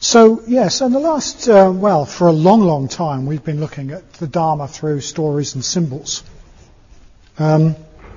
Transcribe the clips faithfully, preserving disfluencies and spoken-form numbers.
So, yes, in the last, uh, well, for a long, long time, we've been looking at the Dharma through stories and symbols. Um,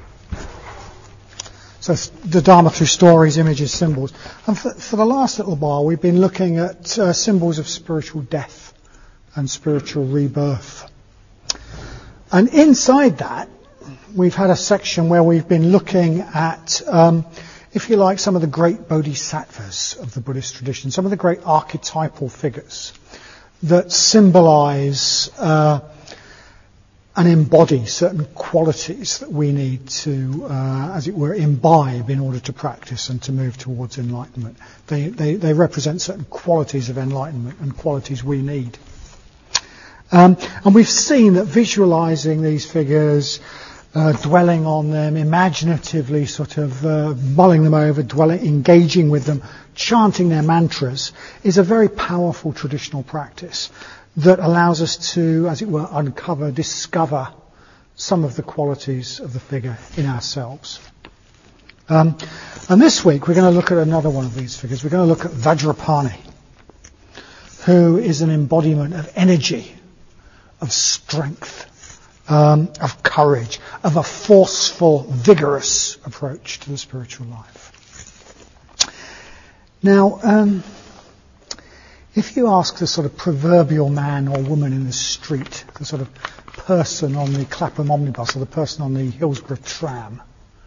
so the Dharma through stories, images, symbols. And for, for the last little while, we've been looking at uh, symbols of spiritual death and spiritual rebirth. And inside that, we've had a section where we've been looking at, um, if you like, some of the great bodhisattvas of the Buddhist tradition, some of the great archetypal figures that symbolize uh, and embody certain qualities that we need to, uh, as it were, imbibe in order to practice and to move towards enlightenment. They, they, they represent certain qualities of enlightenment and qualities we need. Um, and we've seen that visualizing these figures, uh, dwelling on them, imaginatively sort of uh, mulling them over, dwelling, engaging with them, chanting their mantras, is a very powerful traditional practice that allows us to, as it were, uncover, discover some of the qualities of the figure in ourselves. Um, and this week we're going to look at another one of these figures. We're going to look at Vajrapani, who is an embodiment of energy, of strength, um, of courage, of a forceful, vigorous approach to the spiritual life. Now, um, if you ask the sort of proverbial man or woman in the street, the sort of person on the Clapham omnibus or the person on the Hillsborough tram,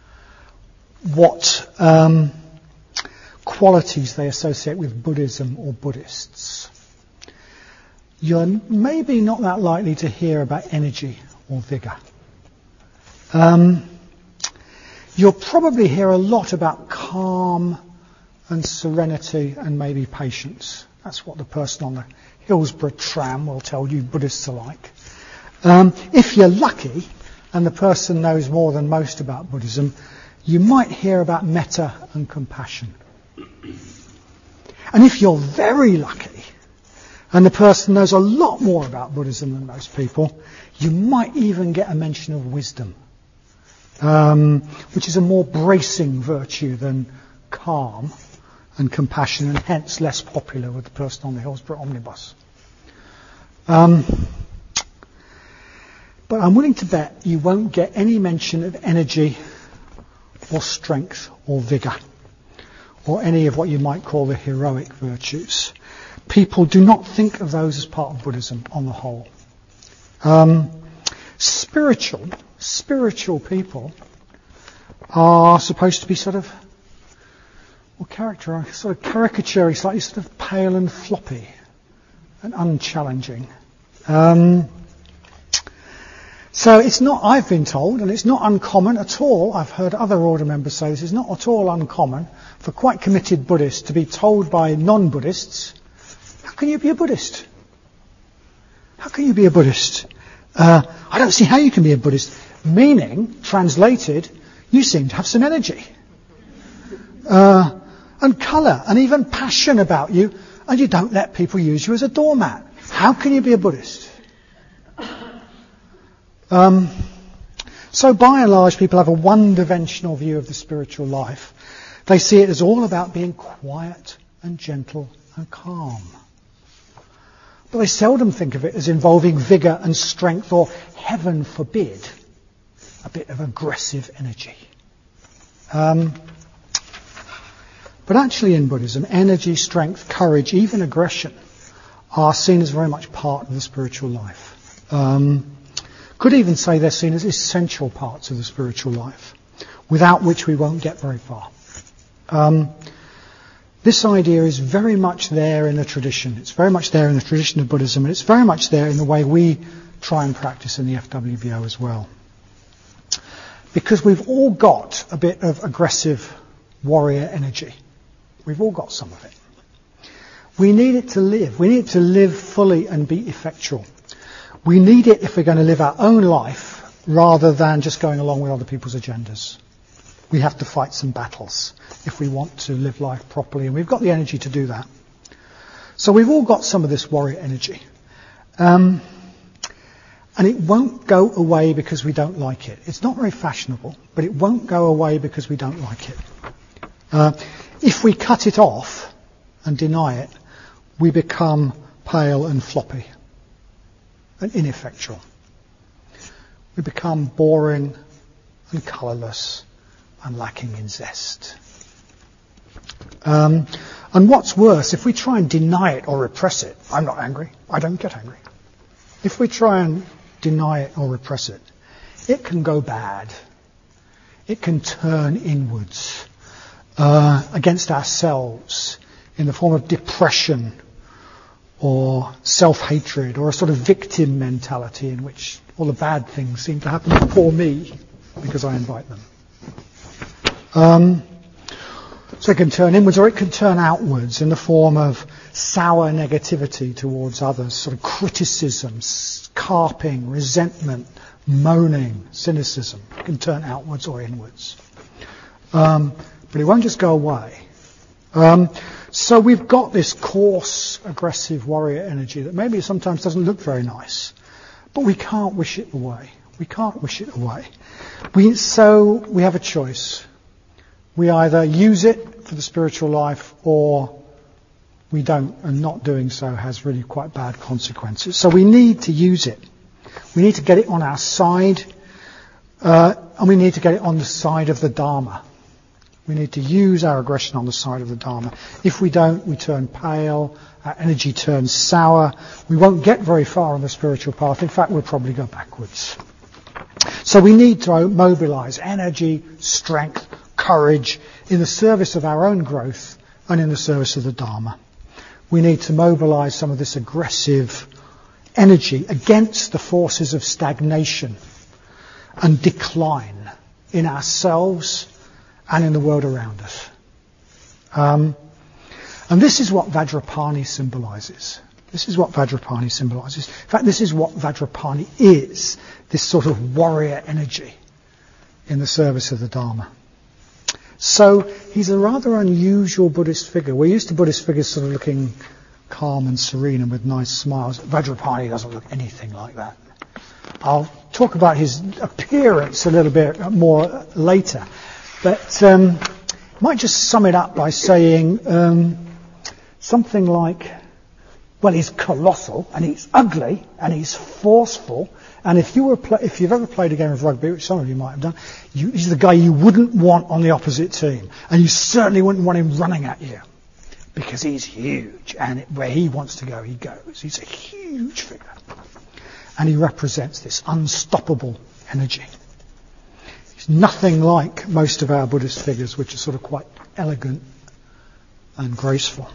what um, qualities they associate with Buddhism or Buddhists, you're maybe not that likely to hear about energy or vigour. Um, you'll probably hear a lot about calm and serenity and maybe patience. That's what the person on the Hillsborough tram will tell you Buddhists are like. Um, if you're lucky and the person knows more than most about Buddhism, you might hear about metta and compassion. And if you're very lucky and the person knows a lot more about Buddhism than most people, you might even get a mention of wisdom, um, which is a more bracing virtue than calm and compassion, and hence less popular with the person on the Hillsborough omnibus. Um, but I'm willing to bet you won't get any mention of energy or strength or vigour or any of what you might call the heroic virtues. People do not think of those as part of Buddhism on the whole. Um, spiritual, spiritual people are supposed to be sort of Or character, sort of caricature, slightly sort of pale and floppy and unchallenging. Um, so it's not, I've been told, and it's not uncommon at all, I've heard other order members say this, it's not at all uncommon for quite committed Buddhists to be told by non-Buddhists, how can you be a Buddhist? How can you be a Buddhist? Uh, I don't see how you can be a Buddhist. Meaning, translated, you seem to have some energy. Uh, and colour, and even passion about you, and you don't let people use you as a doormat. How can you be a Buddhist? Um, so by and large, people have a one-dimensional view of the spiritual life. They see it as all about being quiet and gentle and calm. But they seldom think of it as involving vigour and strength, or, heaven forbid, a bit of aggressive energy. Um... But actually in Buddhism, energy, strength, courage, even aggression are seen as very much part of the spiritual life. Um, could even say they're seen as essential parts of the spiritual life, without which we won't get very far. Um, this idea is very much there in the tradition. It's very much there in the tradition of Buddhism, and it's very much there in the way we try and practice in the F W B O as well. Because we've all got a bit of aggressive warrior energy. We've all got some of it. We need it to live. We need it to live fully and be effectual. We need it if we're going to live our own life rather than just going along with other people's agendas. We have to fight some battles if we want to live life properly, and we've got the energy to do that. So we've all got some of this warrior energy. Um, and it won't go away because we don't like it. It's not very fashionable, but it won't go away because we don't like it. Uh, if we cut it off and deny it, we become pale and floppy and ineffectual. We become boring and colourless and lacking in zest. Um, and what's worse, if we try and deny it or repress it, I'm not angry, I don't get angry. If we try and deny it or repress it, it can go bad. It can turn inwards uh, against ourselves in the form of depression or self-hatred or a sort of victim mentality in which all the bad things seem to happen to poor me because I invite them. Um, so it can turn inwards or it can turn outwards in the form of sour negativity towards others, sort of criticism, carping, resentment, moaning, cynicism. It can turn outwards or inwards. Um, but it won't just go away. Um, so we've got this coarse, aggressive warrior energy that maybe sometimes doesn't look very nice, but we can't wish it away. We can't wish it away. We, so we have a choice. We either use it for the spiritual life or we don't, and not doing so has really quite bad consequences. So we need to use it. We need to get it on our side, uh, and we need to get it on the side of the Dharma. We need to use our aggression on the side of the Dharma. If we don't, we turn pale, our energy turns sour, we won't get very far on the spiritual path. In fact, we'll probably go backwards. So we need to mobilize energy, strength, courage in the service of our own growth and in the service of the Dharma. We need to mobilize some of this aggressive energy against the forces of stagnation and decline in ourselves and in the world around us. Um, and this is what Vajrapani symbolizes. This is what Vajrapani symbolizes. In fact, this is what Vajrapani is, this sort of warrior energy in the service of the Dharma. So he's a rather unusual Buddhist figure. We're used to Buddhist figures sort of looking calm and serene and with nice smiles. Vajrapani doesn't look anything like that. I'll talk about his appearance a little bit more later. But um, I might just sum it up by saying um, something like, well, he's colossal and he's ugly and he's forceful. And if you were pl- if you've ever played a game of rugby, which some of you might have done, you, he's the guy you wouldn't want on the opposite team, and you certainly wouldn't want him running at you because he's huge, and it, where he wants to go, he goes. He's a huge figure, and he represents this unstoppable energy. He's nothing like most of our Buddhist figures, which are sort of quite elegant and graceful.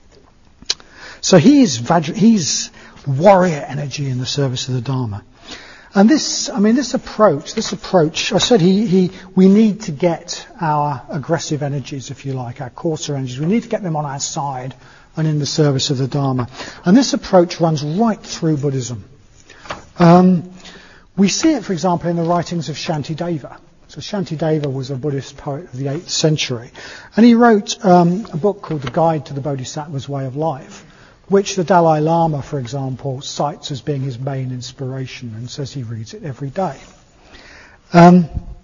So he's Vajra, he's warrior energy in the service of the Dharma. And this, I mean, this approach, this approach, I said he, he, we need to get our aggressive energies, if you like, our coarser energies, we need to get them on our side and in the service of the Dharma. And this approach runs right through Buddhism. Um, we see it, for example, in the writings of Shantideva. So Shantideva was a Buddhist poet of the eighth century. And he wrote um, a book called The Guide to the Bodhisattva's Way of Life, which the Dalai Lama, for example, cites as being his main inspiration and says he reads it every day. Um,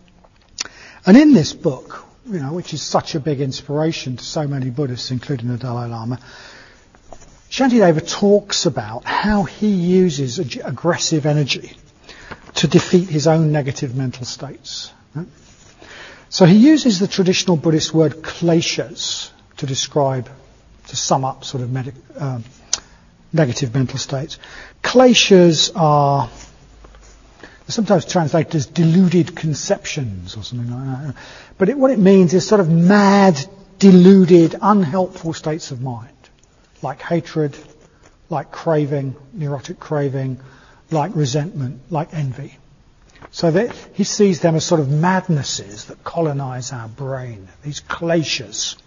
and in this book, you know, which is such a big inspiration to so many Buddhists, including the Dalai Lama, Shantideva talks about how he uses ag- aggressive energy to defeat his own negative mental states. Right? So he uses the traditional Buddhist word kleshas to describe, to sum up sort of med- uh, negative mental states. Kleshas are sometimes translated as deluded conceptions or something like that. But it, what it means is sort of mad, deluded, unhelpful states of mind, like hatred, like craving, neurotic craving, like resentment, like envy. So that he sees them as sort of madnesses that colonize our brain, these kleshas.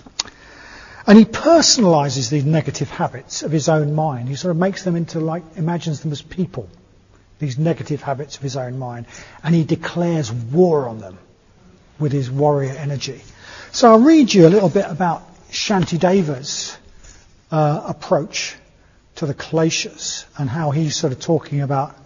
And he personalizes these negative habits of his own mind. He sort of makes them into, like, imagines them as people, these negative habits of his own mind. And he declares war on them with his warrior energy. So I'll read you a little bit about Shantideva's uh, approach to the kleshas and how he's sort of talking about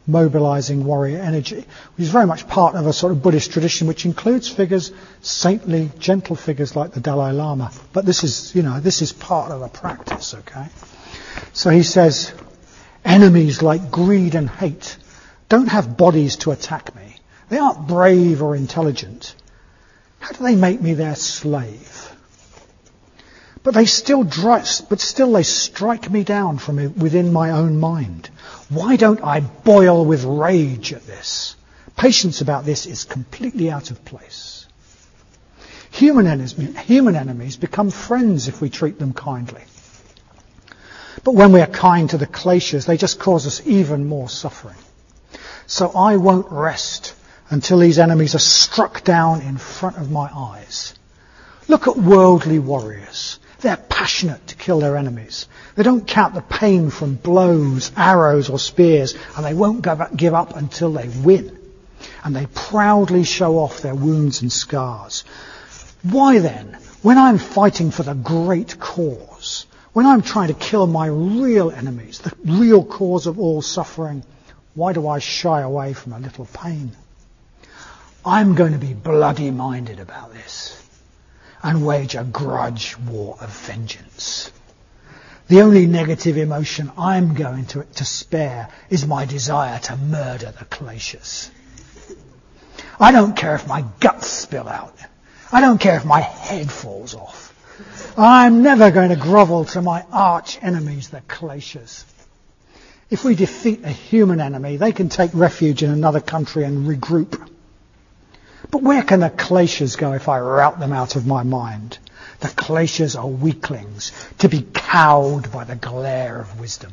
mobilizing warrior energy, which is very much part of a sort of Buddhist tradition, which includes figures, saintly, gentle figures like the Dalai Lama. But this is, you know, this is part of the practice, okay? So he says, enemies like greed and hate don't have bodies to attack me. They aren't brave or intelligent. How do they make me their slave? But they still dri- but still they strike me down from within my own mind. Why don't I boil with rage at this? Patience about this is completely out of place. Human enemies, human enemies become friends if we treat them kindly. But when we are kind to the Kleshas, they just cause us even more suffering. So I won't rest until these enemies are struck down in front of my eyes. Look at worldly warriors. They're passionate to kill their enemies. They don't count the pain from blows, arrows or spears, and they won't give up until they win. And they proudly show off their wounds and scars. Why then, when I'm fighting for the great cause, when I'm trying to kill my real enemies, the real cause of all suffering, why do I shy away from a little pain? I'm going to be bloody-minded about this and wage a grudge war of vengeance. The only negative emotion I'm going to, to spare is my desire to murder the Kleshas. I don't care if my guts spill out. I don't care if my head falls off. I'm never going to grovel to my arch enemies, the Kleshas. If we defeat a human enemy, they can take refuge in another country and regroup. But where can the Kleshas go if I rout them out of my mind? The Kleshas are weaklings, to be cowed by the glare of wisdom.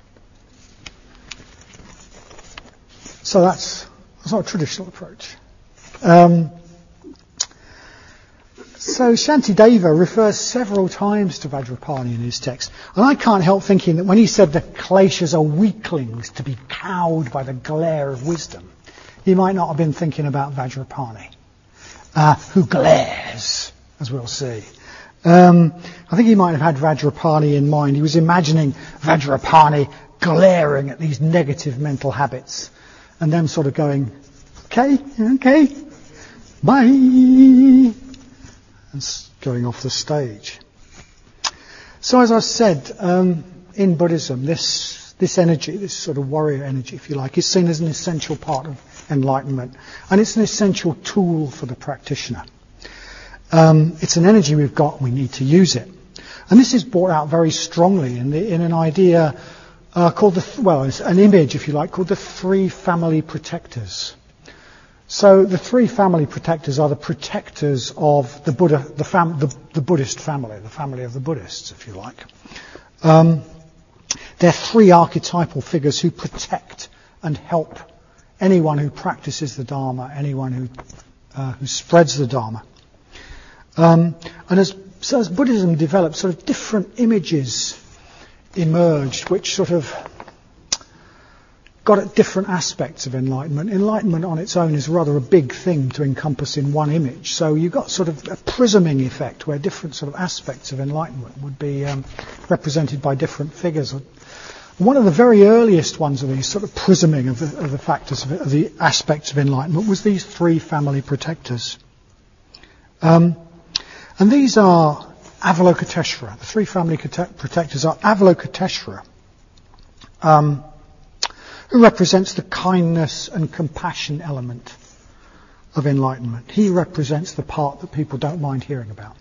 So that's, that's not a traditional approach. Um, so Shantideva refers several times to Vajrapani in his text. And I can't help thinking that when he said the Kleshas are weaklings, to be cowed by the glare of wisdom, he might not have been thinking about Vajrapani, uh, who glares, as we'll see. Um, I think he might have had Vajrapani in mind. He was imagining Vajrapani glaring at these negative mental habits and them sort of going, okay, okay, bye, and going off the stage. So as I said, um, in Buddhism, this this energy, this sort of warrior energy, if you like, is seen as an essential part of enlightenment, and it's an essential tool for the practitioner. Um, it's an energy we've got, and we need to use it. And this is brought out very strongly in, the, in an idea uh, called the, well, it's an image, if you like, called the three family protectors. So the three family protectors are the protectors of the Buddha, the, fam, the, the Buddhist family, the family of the Buddhists, if you like. Um, they're three archetypal figures who protect and help anyone who practices the Dharma, anyone who uh, who spreads the Dharma. Um, and as, so as Buddhism developed, sort of different images emerged, which sort of got at different aspects of enlightenment. Enlightenment on its own is rather a big thing to encompass in one image. So you've got sort of a prisming effect where different sort of aspects of enlightenment would be um, represented by different figures. One of the very earliest ones of these sort of prisming of the, of the factors, of, of the aspects of enlightenment was these three family protectors. Um, and these are Avalokiteshvara. The three family protectors are Avalokiteshvara, um, who represents the kindness and compassion element of enlightenment. He represents the part that people don't mind hearing about.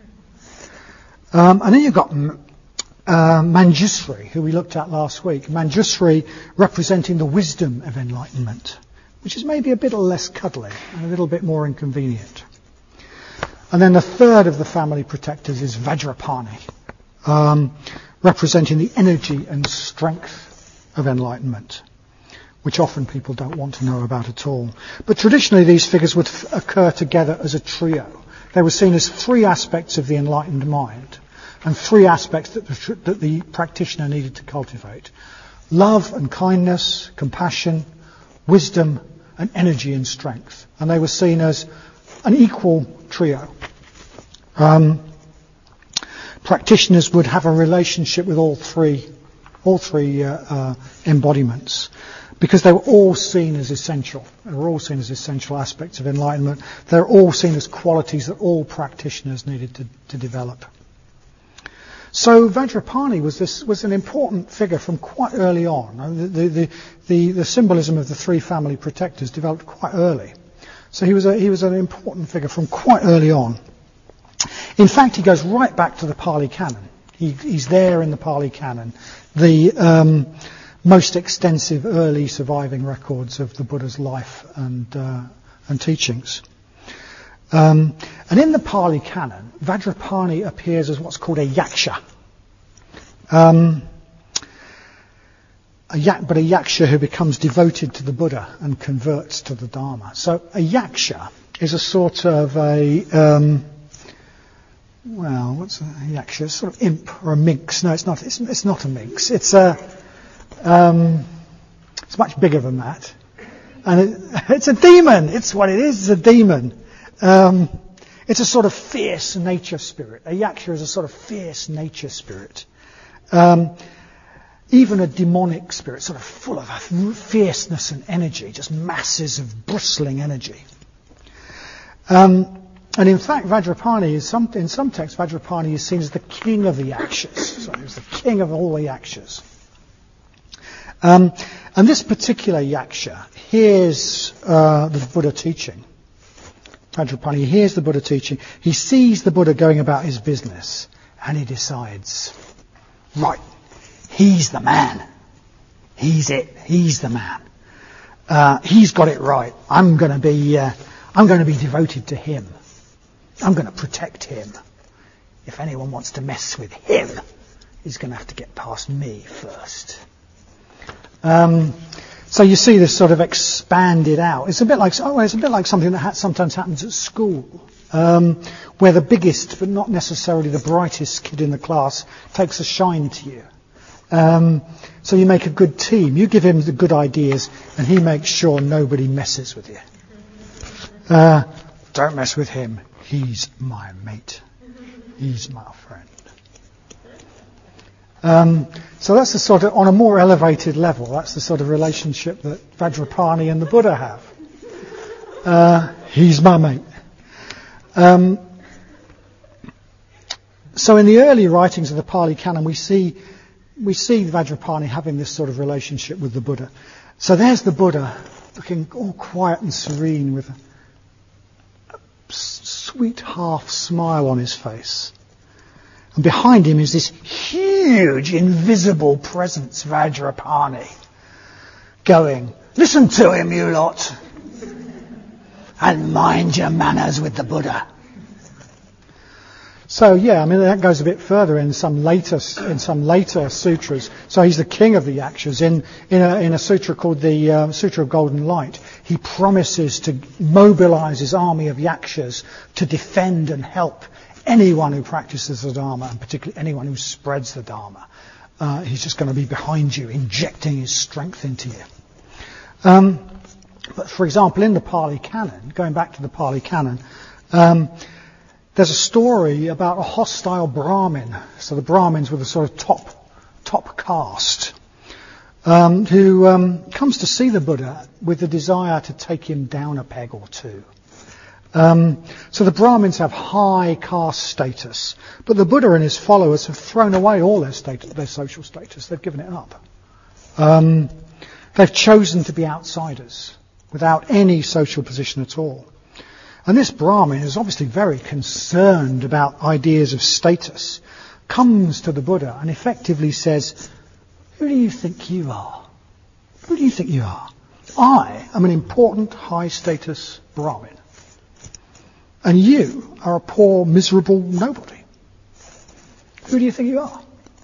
Um, and then you've got uh, Manjusri, who we looked at last week. Manjusri representing the wisdom of enlightenment, which is maybe a bit less cuddly and a little bit more inconvenient. And then the third of the family protectors is Vajrapani, um, representing the energy and strength of enlightenment, which often people don't want to know about at all. But traditionally these figures would f- occur together as a trio. They were seen as three aspects of the enlightened mind and three aspects that the, tr- that the practitioner needed to cultivate. Love and kindness, compassion, wisdom and energy and strength. And they were seen as an equal trio. Um, practitioners would have a relationship with all three, all three uh, uh, embodiments. because they were all seen as essential. They were all seen as essential aspects of enlightenment. They're all seen as qualities that all practitioners needed to, to develop. So Vajrapani was this was an important figure from quite early on. The, the, the, the symbolism of the three family protectors developed quite early. So he was a, he was an important figure from quite early on. In fact, he goes right back to the Pali Canon. He, he's there in the Pali Canon, the um, most extensive early surviving records of the Buddha's life and uh, and teachings. Um, and in the Pali Canon, Vajrapani appears as what's called a yaksha. Um, a yak, but a yaksha who becomes devoted to the Buddha and converts to the Dharma. So a yaksha is a sort of a, um, well, what's a yaksha? It's sort of imp or a minx. No, it's not. It's, it's not a minx. It's a, um, it's much bigger than that. And it, it's a demon. It's what it is. It's a demon. Um, it's a sort of fierce nature spirit. A yaksha is a sort of fierce nature spirit. Um, even a demonic spirit, sort of full of fierceness and energy, just masses of bristling energy. Um, and in fact, Vajrapani is some, in some texts, Vajrapani is seen as the king of the yakshas. So he was the king of all the yakshas. Um, and this particular yaksha hears uh, the Buddha teaching. Vajrapani hears the Buddha teaching. He sees the Buddha going about his business, and he decides, right, he's the man. He's it. He's the man. Uh, he's got it right. I'm going to be. Uh, I'm going to be devoted to him. I'm going to protect him. If anyone wants to mess with him, he's going to have to get past me first. Um, so you see this sort of expanded out. It's a bit like oh, it's a bit like something that ha- sometimes happens at school, um, where the biggest, but not necessarily the brightest kid in the class, takes a shine to you. Um, so you make a good team. You give him the good ideas, and he makes sure nobody messes with you. Uh, don't mess with him. He's my mate. He's my friend. Um, so that's the sort of, on a more elevated level, that's the sort of relationship that Vajrapani and the Buddha have. Uh, he's my mate. Um, so in the early writings of the Pali Canon, we see we see Vajrapani having this sort of relationship with the Buddha. So there's the Buddha, looking all quiet and serene with a sweet half smile on his face. And behind him is this huge, invisible presence, Vajrapani, going, listen to him, you lot, and mind your manners with the Buddha. So yeah, I mean that goes a bit further in some later in some later sutras. So he's the king of the yakshas. In in a, in a sutra called the uh, Sutra of Golden Light, he promises to mobilize his army of yakshas to defend and help anyone who practices the Dharma, and particularly anyone who spreads the Dharma. Uh, he's just going to be behind you, injecting his strength into you. Um, but for example, in the Pali Canon, going back to the Pali Canon, um, there's a story about a hostile Brahmin. So the Brahmins were the sort of top top caste, um, who um, comes to see the Buddha with the desire to take him down a peg or two. Um, so the Brahmins have high caste status, but the Buddha and his followers have thrown away all their status, their social status. They've given it up. Um, they've chosen to be outsiders without any social position at all. And this Brahmin is obviously very concerned about ideas of status, comes to the Buddha and effectively says, who do you think you are? Who do you think you are? I am an important high status Brahmin. And you are a poor, miserable nobody. Who do you think you are?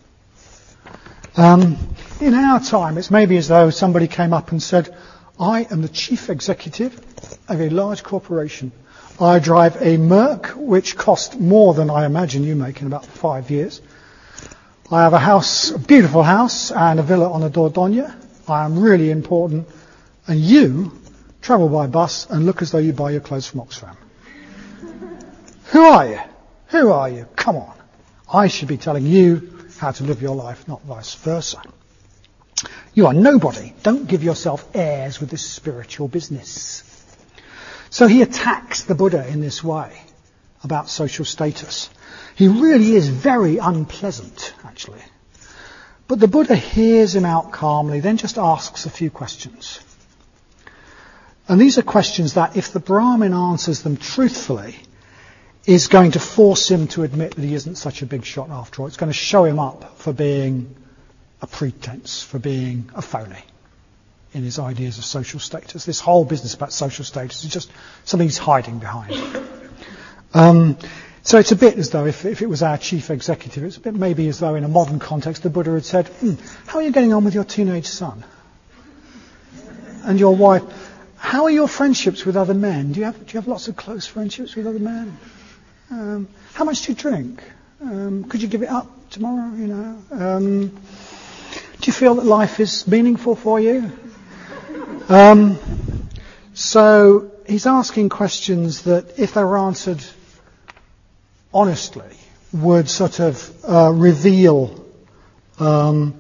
Um, in our time, it's maybe as though somebody came up and said, I am the chief executive of a large corporation. I drive a Merc, which cost more than I imagine you make in about five years. I have a house, a beautiful house, and a villa on the Dordogne. I am really important. And you travel by bus and look as though you buy your clothes from Oxfam. Who are you? Who are you? Come on. I should be telling you how to live your life, not vice versa. You are nobody. Don't give yourself airs with this spiritual business. So he attacks the Buddha in this way about social status. He really is very unpleasant, actually. But the Buddha hears him out calmly, then just asks a few questions. And these are questions that, if the Brahmin answers them truthfully, is going to force him to admit that he isn't such a big shot after all. It's going to show him up for being a pretense, for being a phony in his ideas of social status. This whole business about social status is just something he's hiding behind. Um, so it's a bit as though if, if it was our chief executive, it's a bit maybe as though in a modern context the Buddha had said, hmm, how are you getting on with your teenage son? And your wife, how are your friendships with other men? Do you have, do you have lots of close friendships with other men? Um, how much do you drink? Um, could you give it up tomorrow, you know? Um, do you feel that life is meaningful for you? Um, so he's asking questions that, if they were answered honestly, would sort of uh, reveal um,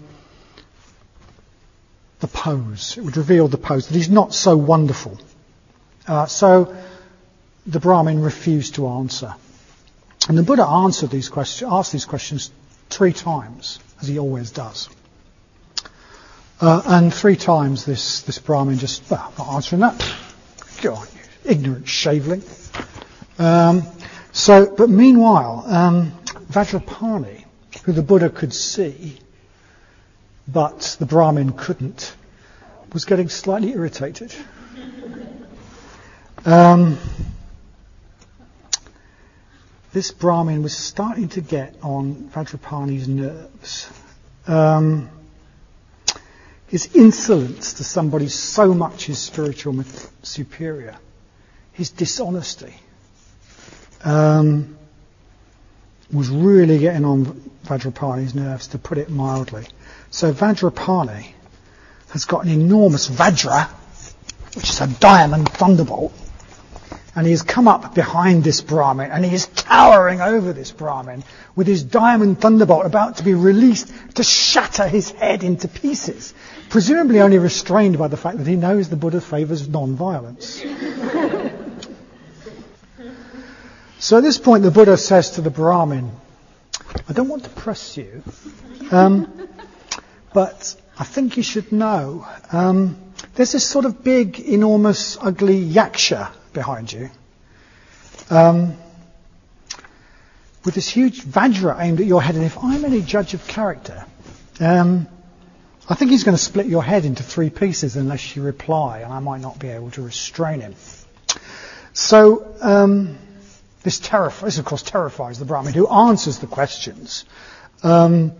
the pose. It would reveal the pose, that he's not so wonderful. Uh, so the Brahmin refused to answer. And the Buddha answered these questions, asked these questions three times, as he always does. Uh, and three times this, this Brahmin just, well, I'm not answering that. Go on, you ignorant shaveling. Um, so, but meanwhile, um, Vajrapani, who the Buddha could see, but the Brahmin couldn't, was getting slightly irritated. Um, this Brahmin was starting to get on Vajrapani's nerves. Um, his insolence to somebody so much his spiritual superior, his dishonesty, um, was really getting on Vajrapani's nerves, to put it mildly. So Vajrapani has got an enormous Vajra, which is a diamond thunderbolt, and he has come up behind this Brahmin, and he is towering over this Brahmin with his diamond thunderbolt about to be released to shatter his head into pieces, presumably only restrained by the fact that he knows the Buddha favours non-violence. So at this point the Buddha says to the Brahmin, I don't want to press you, um, but I think you should know, um, there's this sort of big, enormous, ugly yaksha behind you, um, with this huge Vajra aimed at your head, and if I'm any judge of character, um, I think he's going to split your head into three pieces unless you reply, and I might not be able to restrain him. So um, this, terrif- this, of course, terrifies the Brahmin, who answers the questions. Um,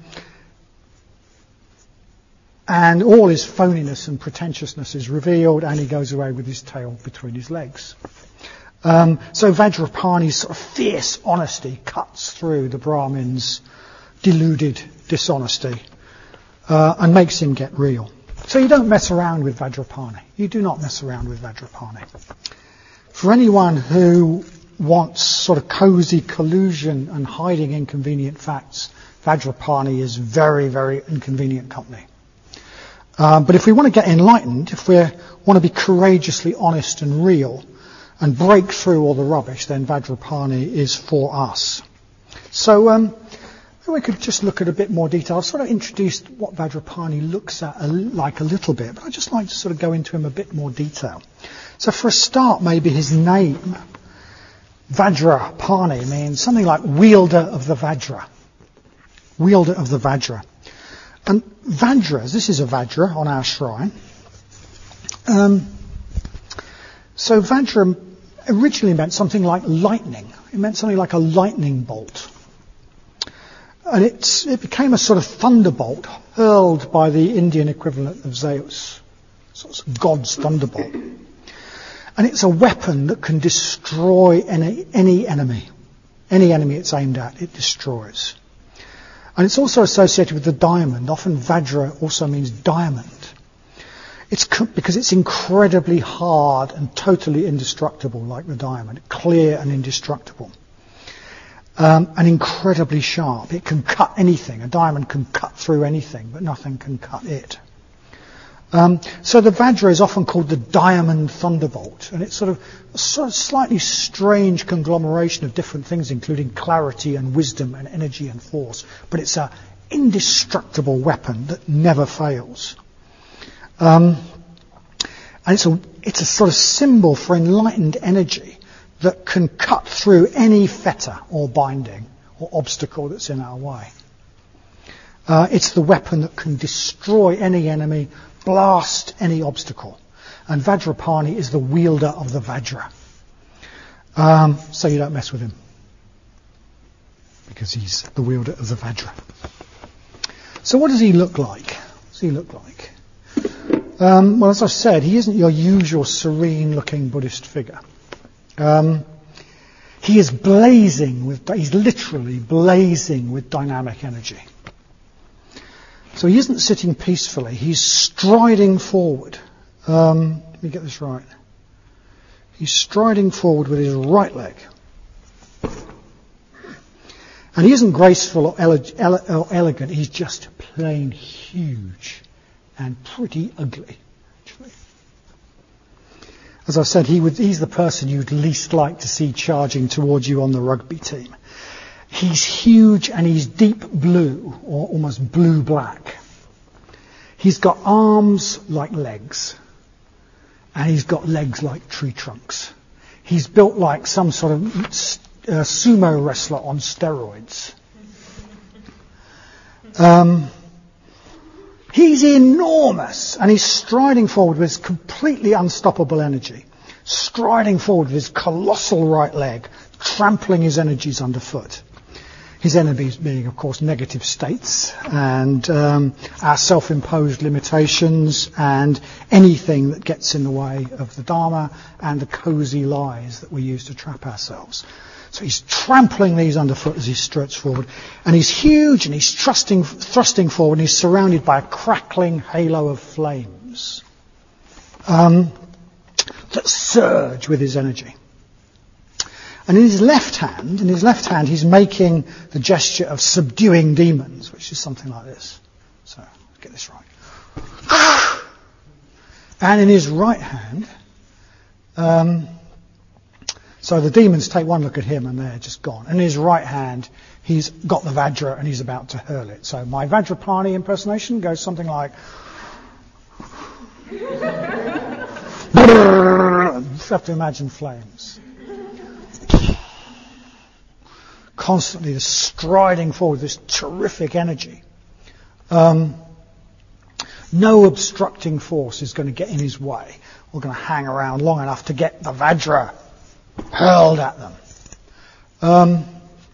And all his phoniness and pretentiousness is revealed, and he goes away with his tail between his legs. Um, so Vajrapani's sort of fierce honesty cuts through the Brahmin's deluded dishonesty uh, and makes him get real. So you don't mess around with Vajrapani. You do not mess around with Vajrapani. For anyone who wants sort of cosy collusion and hiding inconvenient facts, Vajrapani is very, very inconvenient company. Um, but if we want to get enlightened, if we want to be courageously honest and real and break through all the rubbish, then Vajrapani is for us. So um, we could just look at a bit more detail. I've sort of introduced what Vajrapani looks at a, like a little bit, but I'd just like to sort of go into him a bit more detail. So for a start, maybe his name, Vajrapani, means something like wielder of the Vajra. Wielder of the Vajra. And Vajras, this is a Vajra on our shrine. Um, so Vajra originally meant something like lightning. It meant something like a lightning bolt. And it's, it became a sort of thunderbolt hurled by the Indian equivalent of Zeus. So it's God's thunderbolt. And it's a weapon that can destroy any, any enemy. Any enemy it's aimed at, it destroys. And it's also associated with the diamond. Often Vajra also means diamond. It's co- because it's incredibly hard and totally indestructible, like the diamond. Clear and indestructible. Um, and incredibly sharp. It can cut anything. A diamond can cut through anything, but nothing can cut it. Um, so the Vajra is often called the Diamond Thunderbolt, and it's sort of a sort of slightly strange conglomeration of different things, including clarity and wisdom and energy and force. But it's an indestructible weapon that never fails. Um, and it's a, it's a sort of symbol for enlightened energy that can cut through any fetter or binding or obstacle that's in our way. Uh, it's the weapon that can destroy any enemy, blast any obstacle. And Vajrapani is the wielder of the Vajra. Um, so you don't mess with him, because he's the wielder of the Vajra. So what does he look like? What does he look like? Um, well, as I said, he isn't your usual serene-looking Buddhist figure. Um, he is blazing with, he's literally blazing with dynamic energy. So he isn't sitting peacefully, he's striding forward. Um, let me get this right. He's striding forward with his right leg. And he isn't graceful or, ele- ele- or elegant, he's just plain huge and pretty ugly, actually. As I said, he would, he's the person you'd least like to see charging towards you on the rugby team. He's huge and he's deep blue, or almost blue-black. He's got arms like legs, and he's got legs like tree trunks. He's built like some sort of uh, sumo wrestler on steroids. Um, he's enormous, and he's striding forward with his completely unstoppable energy, striding forward with his colossal right leg, trampling his energies underfoot. His enemies being, of course, negative states and um, our self-imposed limitations and anything that gets in the way of the Dharma and the cosy lies that we use to trap ourselves. So he's trampling these underfoot as he struts forward. And he's huge and he's thrusting, thrusting forward, and he's surrounded by a crackling halo of flames um, that surge with his energy. And in his left hand, in his left hand, he's making the gesture of subduing demons, which is something like this. So, get this right. And in his right hand, um, so the demons take one look at him and they're just gone. And in his right hand, he's got the Vajra and he's about to hurl it. So my Vajrapani impersonation goes something like, you have to imagine flames. Constantly striding forward, this terrific energy. Um, no obstructing force is going to get in his way. We're going to hang around long enough to get the Vajra hurled at them. Um,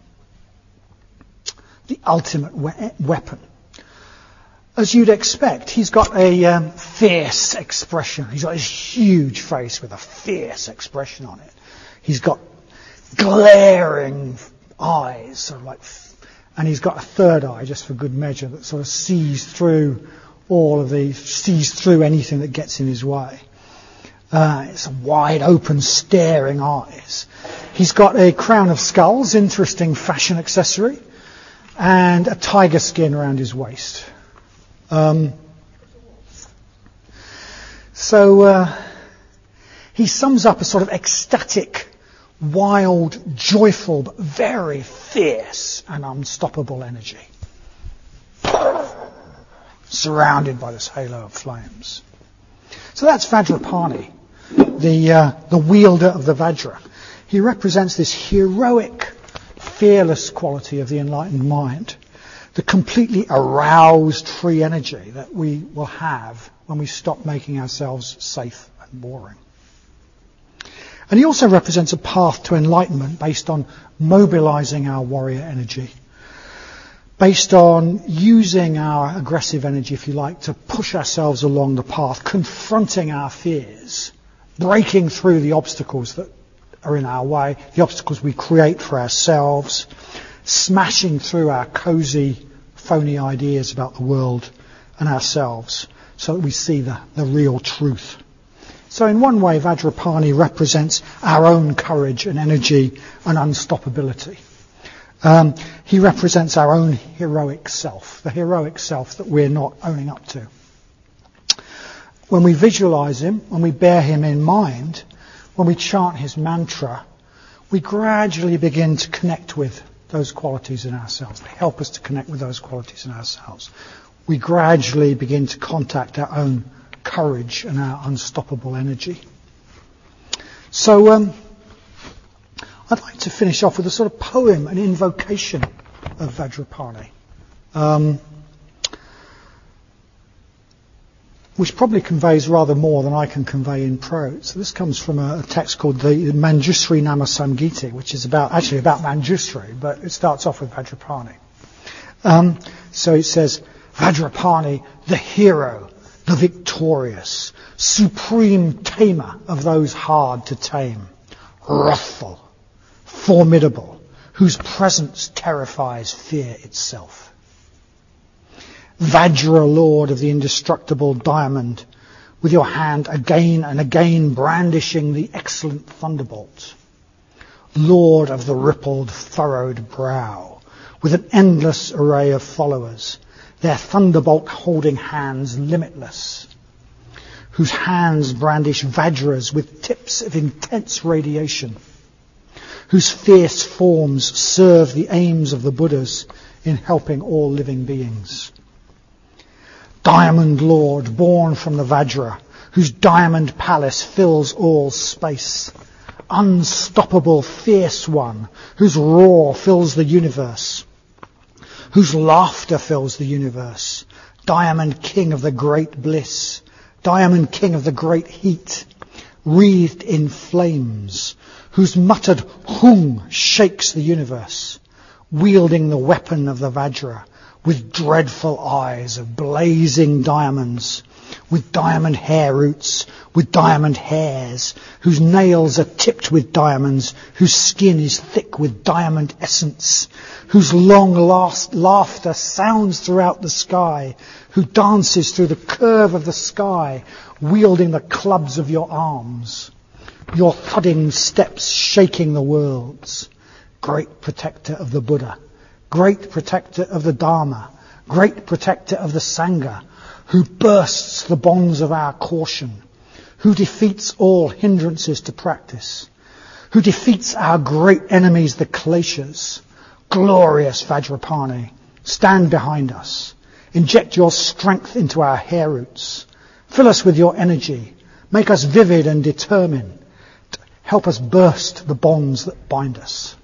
the ultimate we- weapon. As you'd expect, he's got a um, fierce expression. He's got this huge face with a fierce expression on it. He's got glaring eyes, sort of like, and he's got a third eye, just for good measure, that sort of sees through all of the, sees through anything that gets in his way. Uh, it's wide open, staring eyes. He's got a crown of skulls, interesting fashion accessory, and a tiger skin around his waist. Um, so uh, he sums up a sort of ecstatic, wild, joyful, but very fierce and unstoppable energy, surrounded by this halo of flames. So that's Vajrapani, the uh, the wielder of the Vajra. He represents this heroic, fearless quality of the enlightened mind, the completely aroused free energy that we will have when we stop making ourselves safe and boring. And he also represents a path to enlightenment based on mobilizing our warrior energy, based on using our aggressive energy, if you like, to push ourselves along the path, confronting our fears, breaking through the obstacles that are in our way, the obstacles we create for ourselves, smashing through our cozy, phony ideas about the world and ourselves so that we see the, the real truth. So in one way, Vajrapani represents our own courage and energy and unstoppability. Um, he represents our own heroic self, the heroic self that we're not owning up to. when we visualize him, when we bear him in mind, when we chant his mantra, we gradually begin to connect with those qualities in ourselves. They help us to connect with those qualities in ourselves. We gradually begin to contact our own courage and our unstoppable energy. So um, I'd like to finish off with a sort of poem, an invocation of Vajrapani, um, which probably conveys rather more than I can convey in prose. So this comes from a, a text called the Manjusri Nama Samgiti, which is about actually about Manjusri, but it starts off with Vajrapani. Um, so it says, Vajrapani, the hero, the victorious, supreme tamer of those hard to tame, wrathful, formidable, whose presence terrifies fear itself. Vajra, lord of the indestructible diamond, with your hand again and again brandishing the excellent thunderbolt. Lord of the rippled, furrowed brow, with an endless array of followers, their thunderbolt holding hands limitless, whose hands brandish Vajras with tips of intense radiation, whose fierce forms serve the aims of the Buddhas in helping all living beings. Diamond Lord, born from the Vajra, whose diamond palace fills all space. Unstoppable, fierce one, whose roar fills the universe, whose laughter fills the universe. Diamond King of the great bliss, Diamond King of the great heat, wreathed in flames, whose muttered hung shakes the universe, wielding the weapon of the Vajra, with dreadful eyes of blazing diamonds, with diamond hair roots, with diamond hairs, whose nails are tipped with diamonds, whose skin is thick with diamond essence, whose long last laughter sounds throughout the sky, who dances through the curve of the sky, wielding the clubs of your arms, your thudding steps shaking the worlds. Great protector of the Buddha, great protector of the Dharma, great protector of the Sangha, who bursts the bonds of our caution, who defeats all hindrances to practice, who defeats our great enemies, the Kleshas. Glorious Vajrapani, stand behind us. Inject your strength into our hair roots. Fill us with your energy. Make us vivid and determined. Help us burst the bonds that bind us.